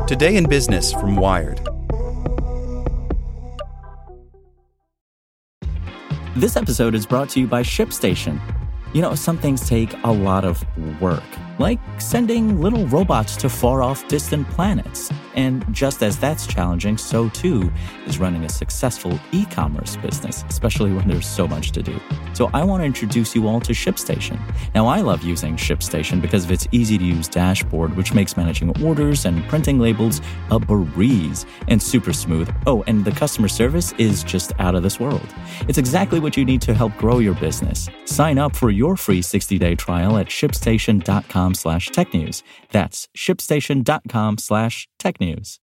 Today in Business from Wired. This episode is brought to you by ShipStation. You know, some things take a lot of work, like sending little robots to far-off distant planets. And just as that's challenging, so too is running a successful e-commerce business, especially when there's so much to do. So I want to introduce you all to ShipStation. Now, I love using ShipStation because of its easy-to-use dashboard, which makes managing orders and printing labels a breeze and super smooth. Oh, and the customer service is just out of this world. It's exactly what you need to help grow your business. Sign up for your free 60-day trial at shipstation.com/technews. That's shipstation.com/technews.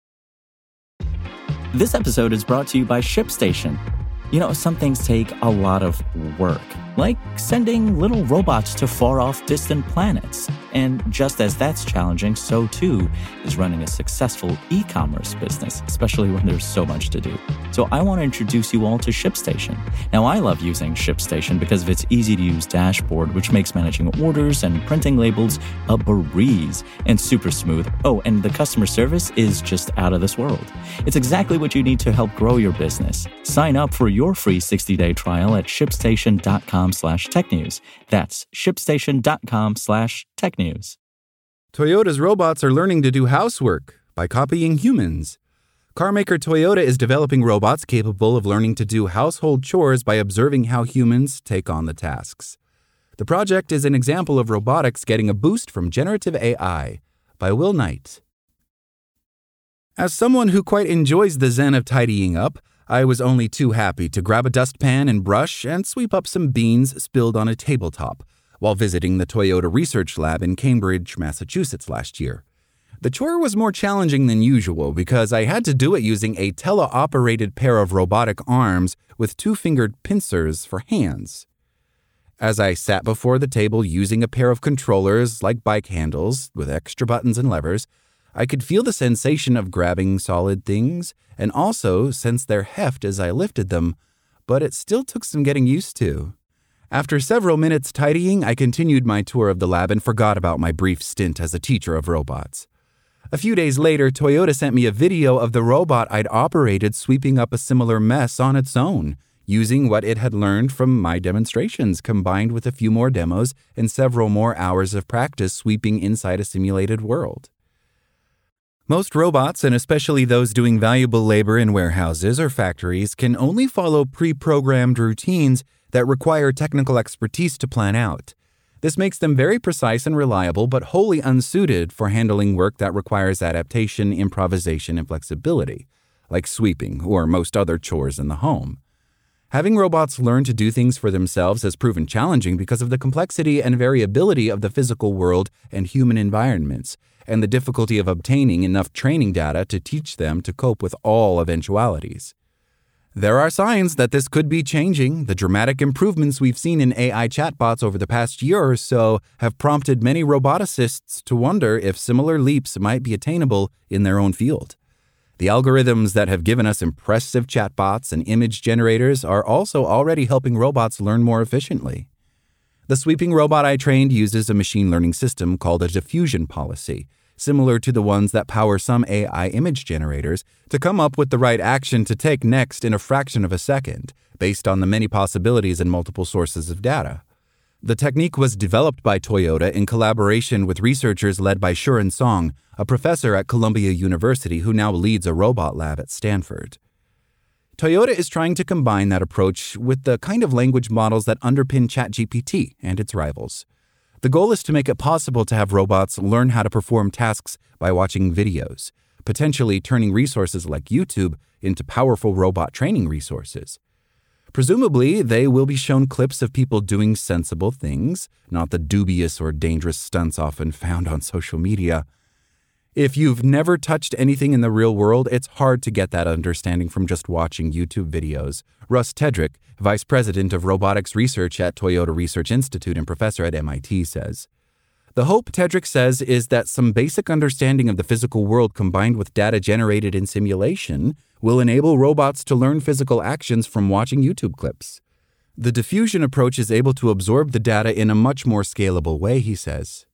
This episode is brought to you by ShipStation. You know, some things take a lot of work, like sending little robots to far-off distant planets. And just as that's challenging, so too is running a successful e-commerce business, especially when there's so much to do. So I want to introduce you all to ShipStation. Now, I love using ShipStation because of its easy-to-use dashboard, which makes managing orders and printing labels a breeze and super smooth. Oh, and the customer service is just out of this world. It's exactly what you need to help grow your business. Sign up for your free 60-day trial at shipstation.com/technews. That's shipstation.com/technews. Toyota's robots are learning to do housework by copying humans. Carmaker Toyota is developing robots capable of learning to do household chores by observing how humans take on the tasks. The project is an example of robotics getting a boost from generative AI by Will Knight. As someone who quite enjoys the zen of tidying up, I was only too happy to grab a dustpan and brush and sweep up some beans spilled on a tabletop while visiting the Toyota Research Lab in Cambridge, Massachusetts last year. The chore was more challenging than usual because I had to do it using a teleoperated pair of robotic arms with two-fingered pincers for hands. As I sat before the table using a pair of controllers like bike handles with extra buttons and levers, I could feel the sensation of grabbing solid things and also sense their heft as I lifted them, but it still took some getting used to. After several minutes tidying, I continued my tour of the lab and forgot about my brief stint as a teacher of robots. A few days later, Toyota sent me a video of the robot I'd operated sweeping up a similar mess on its own, using what it had learned from my demonstrations, combined with a few more demos and several more hours of practice sweeping inside a simulated world. Most robots, and especially those doing valuable labor in warehouses or factories, can only follow pre-programmed routines that require technical expertise to plan out. This makes them very precise and reliable, but wholly unsuited for handling work that requires adaptation, improvisation, and flexibility, like sweeping or most other chores in the home. Having robots learn to do things for themselves has proven challenging because of the complexity and variability of the physical world and human environments, and the difficulty of obtaining enough training data to teach them to cope with all eventualities. There are signs that this could be changing. The dramatic improvements we've seen in AI chatbots over the past year or so have prompted many roboticists to wonder if similar leaps might be attainable in their own field. The algorithms that have given us impressive chatbots and image generators are also already helping robots learn more efficiently. The sweeping robot I trained uses a machine learning system called a diffusion policy, similar to the ones that power some AI image generators, to come up with the right action to take next in a fraction of a second, based on the many possibilities and multiple sources of data. The technique was developed by Toyota in collaboration with researchers led by Shuren Song, a professor at Columbia University who now leads a robot lab at Stanford. Toyota is trying to combine that approach with the kind of language models that underpin ChatGPT and its rivals. The goal is to make it possible to have robots learn how to perform tasks by watching videos, potentially turning resources like YouTube into powerful robot training resources. Presumably, they will be shown clips of people doing sensible things, not the dubious or dangerous stunts often found on social media. If you've never touched anything in the real world, it's hard to get that understanding from just watching YouTube videos. Russ Tedrick, Vice President of Robotics Research at Toyota Research Institute and professor at MIT, says. The hope, Tedrick says, is that some basic understanding of the physical world combined with data generated in simulation will enable robots to learn physical actions from watching YouTube clips. The diffusion approach is able to absorb the data in a much more scalable way, he says.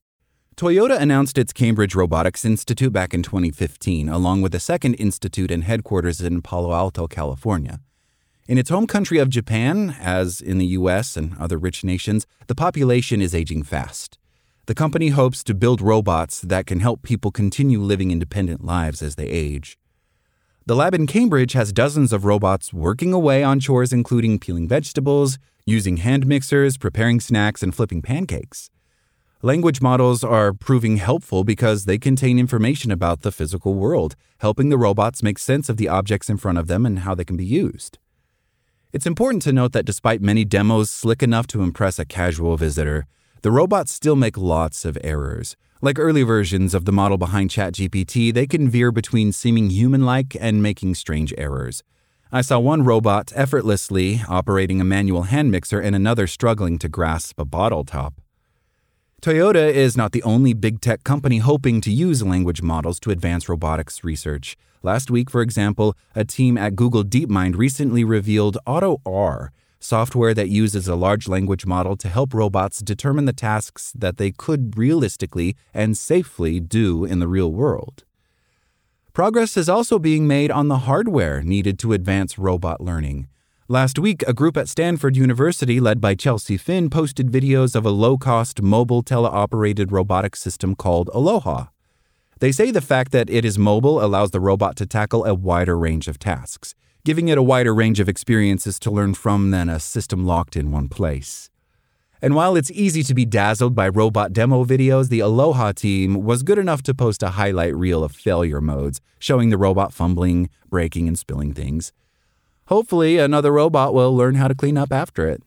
Toyota announced its Cambridge Robotics Institute back in 2015, along with a second institute and headquarters in Palo Alto, California. In its home country of Japan, as in the U.S. and other rich nations, the population is aging fast. The company hopes to build robots that can help people continue living independent lives as they age. The lab in Cambridge has dozens of robots working away on chores including peeling vegetables, using hand mixers, preparing snacks, and flipping pancakes. Language models are proving helpful because they contain information about the physical world, helping the robots make sense of the objects in front of them and how they can be used. It's important to note that despite many demos slick enough to impress a casual visitor, the robots still make lots of errors. Like early versions of the model behind ChatGPT, they can veer between seeming human-like and making strange errors. I saw one robot effortlessly operating a manual hand mixer and another struggling to grasp a bottle top. Toyota is not the only big tech company hoping to use language models to advance robotics research. Last week, for example, a team at Google DeepMind recently revealed AutoR, software that uses a large language model to help robots determine the tasks that they could realistically and safely do in the real world. Progress is also being made on the hardware needed to advance robot learning. Last week, a group at Stanford University led by Chelsea Finn posted videos of a low-cost mobile teleoperated robotic system called Aloha. They say the fact that it is mobile allows the robot to tackle a wider range of tasks, giving it a wider range of experiences to learn from than a system locked in one place. And while it's easy to be dazzled by robot demo videos, the Aloha team was good enough to post a highlight reel of failure modes, showing the robot fumbling, breaking, and spilling things. Hopefully, another robot will learn how to clean up after it.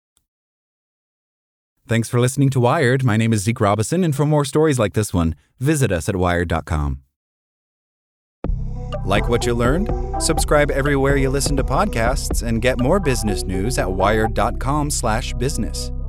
Thanks for listening to Wired. My name is Zeke Robison, and for more stories like this one, visit us at wired.com. Like what you learned? Subscribe everywhere you listen to podcasts and get more business news at wired.com/business.